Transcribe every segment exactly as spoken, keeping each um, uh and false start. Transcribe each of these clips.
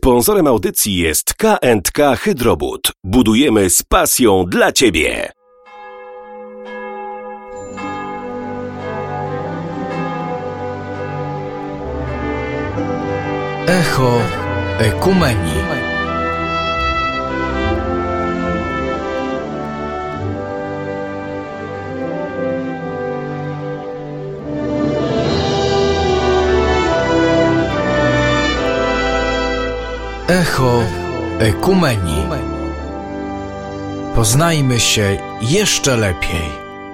Sponsorem audycji jest K and K Hydrobud. Budujemy z pasją dla Ciebie. Echo Ekumenii. Echo Ekumenii. Poznajmy się jeszcze lepiej.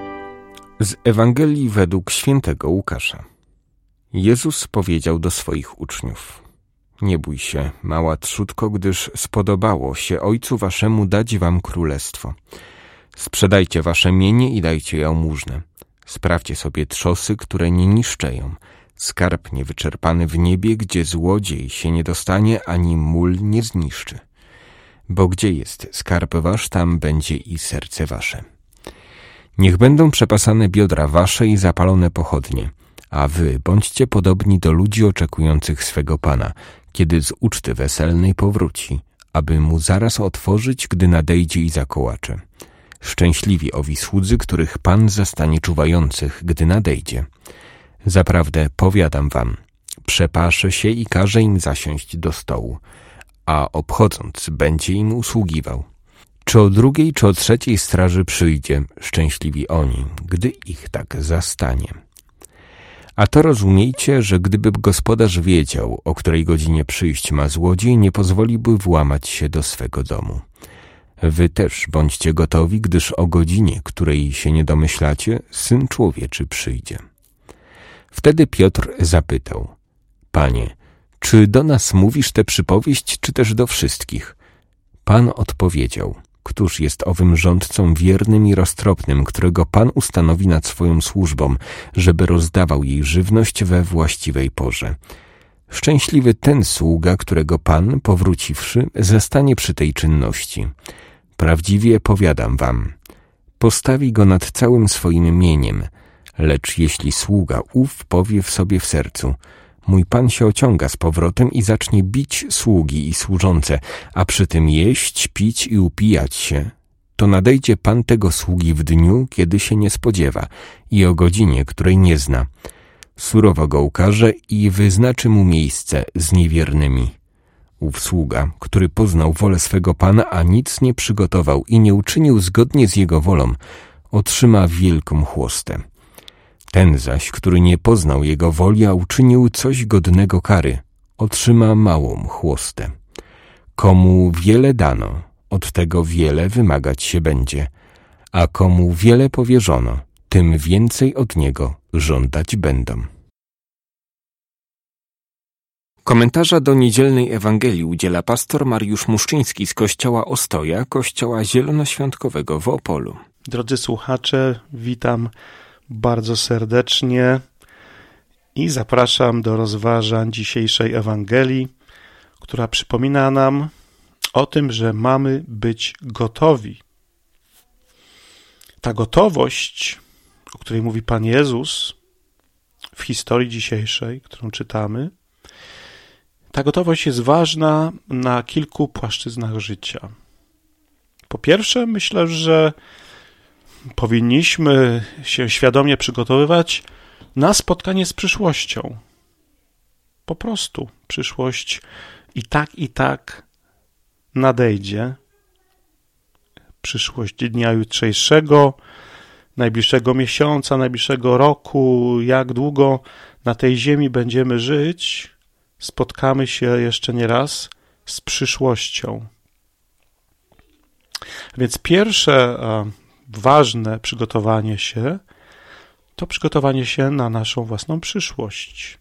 Z Ewangelii według świętego Łukasza. Jezus powiedział do swoich uczniów: nie bój się, mała trzódko, gdyż spodobało się Ojcu waszemu dać wam królestwo. Sprzedajcie wasze mienie i dajcie jałmużnę. Sprawdźcie sobie trzosy, które nie niszczeją, skarb niewyczerpany w niebie, gdzie złodziej się nie dostanie, ani mól nie zniszczy. Bo gdzie jest skarb wasz, tam będzie i serce wasze. Niech będą przepasane biodra wasze i zapalone pochodnie, a wy bądźcie podobni do ludzi oczekujących swego Pana, kiedy z uczty weselnej powróci, aby mu zaraz otworzyć, gdy nadejdzie i zakołacze. Szczęśliwi owi słudzy, których Pan zastanie czuwających, gdy nadejdzie. Zaprawdę powiadam wam, przepasze się i każe im zasiąść do stołu, a obchodząc będzie im usługiwał. Czy o drugiej, czy o trzeciej straży przyjdzie, szczęśliwi oni, gdy ich tak zastanie. A to rozumiejcie, że gdyby gospodarz wiedział, o której godzinie przyjść ma złodziej, nie pozwoliłby włamać się do swego domu. Wy też bądźcie gotowi, gdyż o godzinie, której się nie domyślacie, Syn Człowieczy przyjdzie. Wtedy Piotr zapytał: Panie, czy do nas mówisz tę przypowieść, czy też do wszystkich? Pan odpowiedział: Któż jest owym rządcą wiernym i roztropnym, którego Pan ustanowi nad swoją służbą, żeby rozdawał jej żywność we właściwej porze? Szczęśliwy ten sługa, którego Pan, powróciwszy, zastanie przy tej czynności. Prawdziwie powiadam wam, postawi go nad całym swoim mieniem, lecz jeśli sługa ów powie w sobie w sercu: mój Pan się ociąga z powrotem i zacznie bić sługi i służące, a przy tym jeść, pić i upijać się, to nadejdzie Pan tego sługi w dniu, kiedy się nie spodziewa i o godzinie, której nie zna. Surowo go ukaże i wyznaczy mu miejsce z niewiernymi. Ów sługa, który poznał wolę swego Pana, a nic nie przygotował i nie uczynił zgodnie z jego wolą, otrzyma wielką chłostę. Ten zaś, który nie poznał jego woli, a uczynił coś godnego kary, otrzyma małą chłostę. Komu wiele dano, od tego wiele wymagać się będzie, a komu wiele powierzono, tym więcej od niego żądać będą. Komentarza do niedzielnej Ewangelii udziela pastor Mariusz Muszczyński z kościoła Ostoja, kościoła zielonoświątkowego w Opolu. Drodzy słuchacze, witam bardzo serdecznie i zapraszam do rozważań dzisiejszej Ewangelii, która przypomina nam o tym, że mamy być gotowi. Ta gotowość, o której mówi Pan Jezus w historii dzisiejszej, którą czytamy, ta gotowość jest ważna na kilku płaszczyznach życia. Po pierwsze, myślę, że powinniśmy się świadomie przygotowywać na spotkanie z przyszłością. Po prostu przyszłość i tak, i tak nadejdzie. Przyszłość dnia jutrzejszego, najbliższego miesiąca, najbliższego roku, jak długo na tej ziemi będziemy żyć, spotkamy się jeszcze nie raz z przyszłością. Więc pierwsze ważne przygotowanie się to przygotowanie się na naszą własną przyszłość.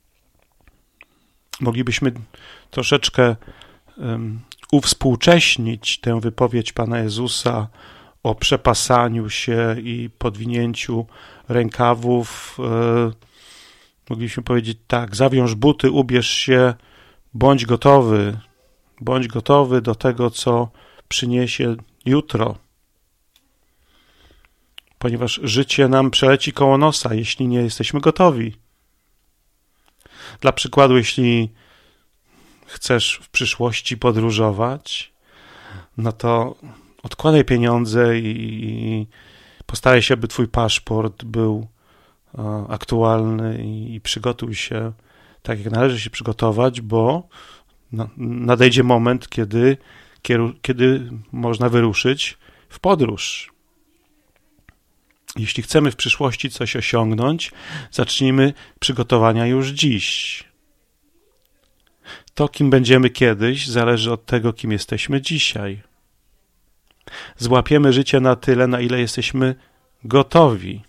Moglibyśmy troszeczkę um, uwspółcześnić tę wypowiedź Pana Jezusa o przepasaniu się i podwinięciu rękawów. E, moglibyśmy powiedzieć tak: zawiąż buty, ubierz się, bądź gotowy, bądź gotowy do tego, co przyniesie jutro. Ponieważ życie nam przeleci koło nosa, jeśli nie jesteśmy gotowi. Dla przykładu, jeśli chcesz w przyszłości podróżować, no to odkładaj pieniądze i postaraj się, aby twój paszport był aktualny i przygotuj się tak, jak należy się przygotować, bo nadejdzie moment, kiedy, kiedy można wyruszyć w podróż. Jeśli chcemy w przyszłości coś osiągnąć, zacznijmy przygotowania już dziś. To, kim będziemy kiedyś, zależy od tego, kim jesteśmy dzisiaj. Złapiemy życie na tyle, na ile jesteśmy gotowi.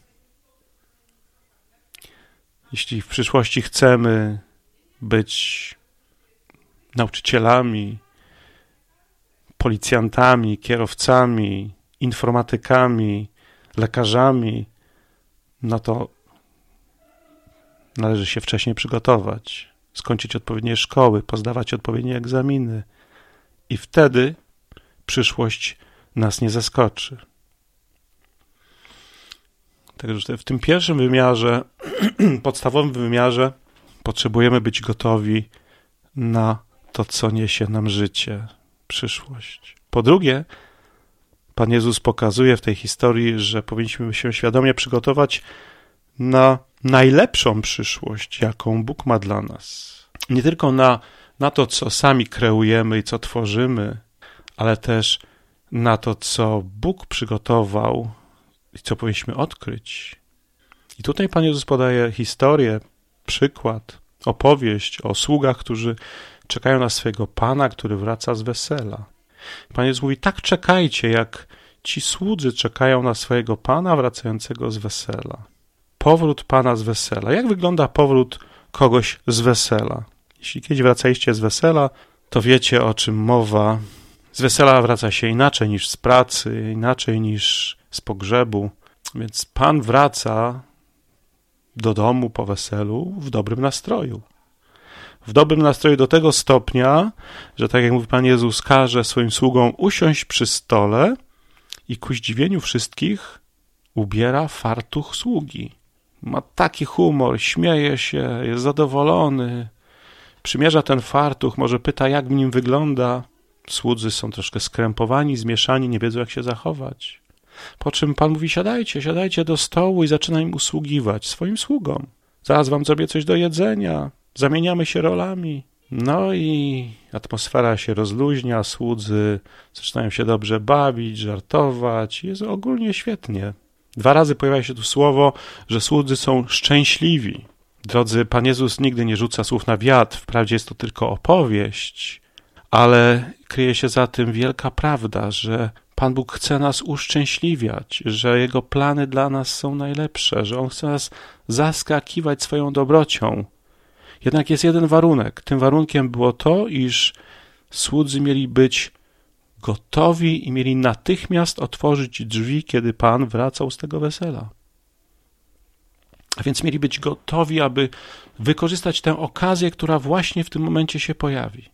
Jeśli w przyszłości chcemy być nauczycielami, policjantami, kierowcami, informatykami, lekarzami, no to należy się wcześniej przygotować, skończyć odpowiednie szkoły, pozdawać odpowiednie egzaminy i wtedy przyszłość nas nie zaskoczy. Także w tym pierwszym wymiarze, podstawowym wymiarze, potrzebujemy być gotowi na to, co niesie nam życie, przyszłość. Po drugie, Pan Jezus pokazuje w tej historii, że powinniśmy się świadomie przygotować na najlepszą przyszłość, jaką Bóg ma dla nas. Nie tylko na, na to, co sami kreujemy i co tworzymy, ale też na to, co Bóg przygotował i co powinniśmy odkryć. I tutaj Pan Jezus podaje historię, przykład, opowieść o sługach, którzy czekają na swojego Pana, który wraca z wesela. Pan Jezus mówi, tak czekajcie, jak ci słudzy czekają na swojego Pana wracającego z wesela. Powrót Pana z wesela. Jak wygląda powrót kogoś z wesela? Jeśli kiedyś wracaliście z wesela, to wiecie, o czym mowa. Z wesela wraca się inaczej niż z pracy, inaczej niż z pogrzebu. Więc Pan wraca do domu po weselu w dobrym nastroju. W dobrym nastroju do tego stopnia, że tak jak mówi Pan Jezus, każe swoim sługom usiąść przy stole i ku zdziwieniu wszystkich ubiera fartuch sługi. Ma taki humor, śmieje się, jest zadowolony, przymierza ten fartuch, może pyta, jak w nim wygląda. Słudzy są troszkę skrępowani, zmieszani, nie wiedzą, jak się zachować. Po czym Pan mówi, siadajcie, siadajcie do stołu i zaczyna im usługiwać, swoim sługom. Zaraz wam zrobię coś do jedzenia, zamieniamy się rolami. No i atmosfera się rozluźnia, słudzy zaczynają się dobrze bawić, żartować. Jest ogólnie świetnie. Dwa razy pojawia się tu słowo, że słudzy są szczęśliwi. Drodzy, Pan Jezus nigdy nie rzuca słów na wiatr, wprawdzie jest to tylko opowieść, ale kryje się za tym wielka prawda, że Pan Bóg chce nas uszczęśliwiać, że Jego plany dla nas są najlepsze, że On chce nas zaskakiwać swoją dobrocią. Jednak jest jeden warunek. Tym warunkiem było to, iż słudzy mieli być gotowi i mieli natychmiast otworzyć drzwi, kiedy Pan wracał z tego wesela. A więc mieli być gotowi, aby wykorzystać tę okazję, która właśnie w tym momencie się pojawi.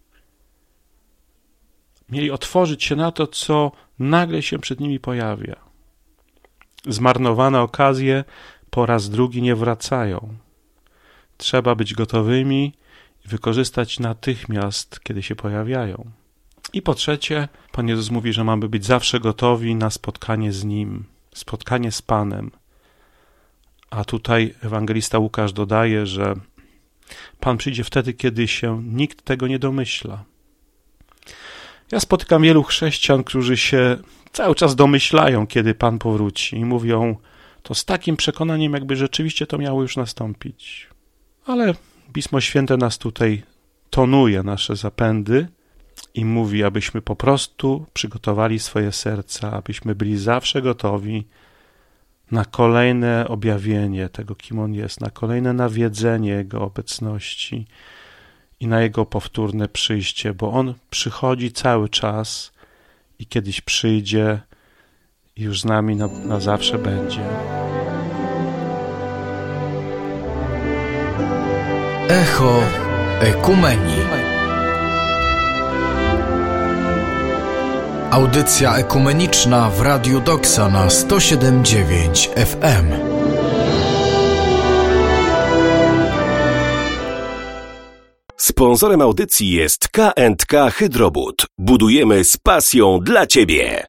Mieli otworzyć się na to, co nagle się przed nimi pojawia. Zmarnowane okazje po raz drugi nie wracają. Trzeba być gotowymi i wykorzystać natychmiast, kiedy się pojawiają. I po trzecie, Pan Jezus mówi, że mamy być zawsze gotowi na spotkanie z Nim, spotkanie z Panem. A tutaj ewangelista Łukasz dodaje, że Pan przyjdzie wtedy, kiedy się nikt tego nie domyśla. Ja spotykam wielu chrześcijan, którzy się cały czas domyślają, kiedy Pan powróci i mówią to z takim przekonaniem, jakby rzeczywiście to miało już nastąpić. Ale Pismo Święte nas tutaj tonuje, nasze zapędy i mówi, abyśmy po prostu przygotowali swoje serca, abyśmy byli zawsze gotowi na kolejne objawienie tego, kim On jest, na kolejne nawiedzenie Jego obecności i na Jego powtórne przyjście, bo On przychodzi cały czas i kiedyś przyjdzie i już z nami na, na zawsze będzie. Echo Ekumenii. Audycja ekumeniczna w Radiu Doksa na sto siedem dziewięć F M. Sponsorem audycji jest K and K Hydrobud. Budujemy z pasją dla Ciebie.